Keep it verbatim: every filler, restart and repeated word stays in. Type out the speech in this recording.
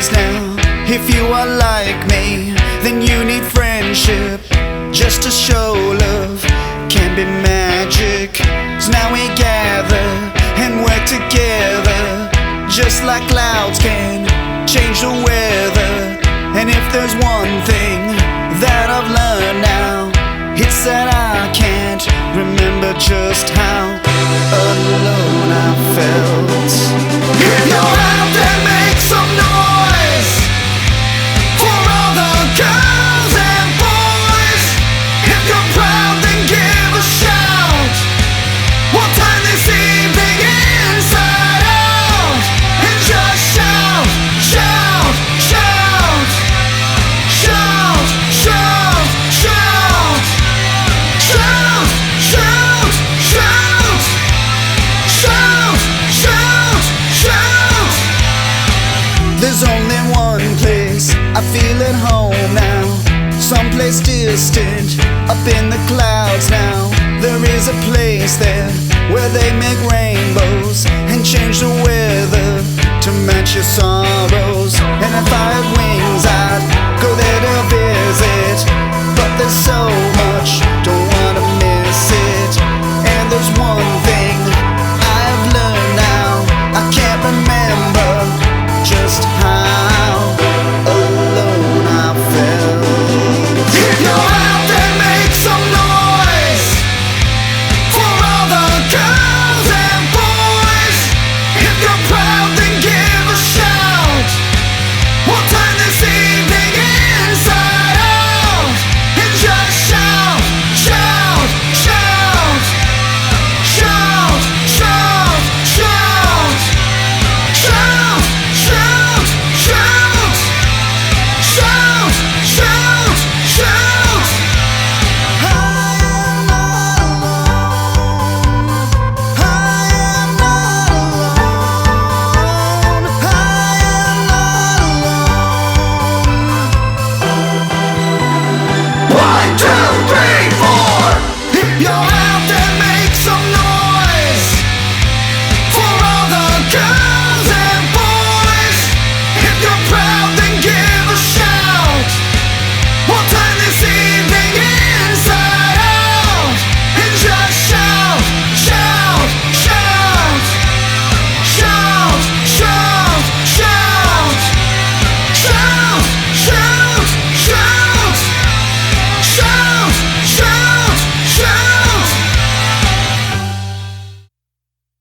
noise now. If you are like me, then you need friendship just to show love can be magic. So now we gather and work together, just like clouds can change the weather. And if there's one thing that I've learned now, it's that I can't remember just how alone I felt. If you're out there, make some noise for all the girls and boys. If you're proud, then give a shout. We'll turn this evening inside out and just shout, shout, shout, shout, shout, shout, shout, shout, shout, shout, shout, shout. There's only one place I feel at home now, someplace distant, up in the clouds now. There is a place there where they make rainbows and change the weather to match your sorrow.